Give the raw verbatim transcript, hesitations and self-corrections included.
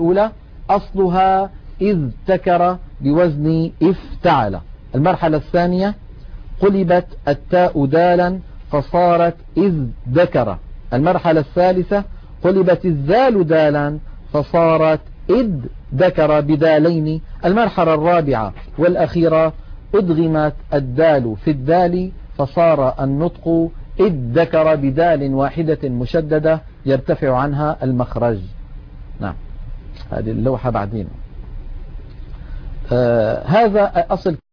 الأولى أصلها إذ تكر بوزن افتعل. المرحلة الثانية قلبت التاء دالا فصارت إذ ذكر. المرحلة الثالثة قلبت الذال دالا فصارت إذ ذكر بدالين. المرحلة الرابعة والأخيرة أدغمت الدال في الدال فصار النطق إذ ذكر بدال واحدة مشددة يرتفع عنها المخرج. نعم هذه اللوحة بعدين. آه هذا أصل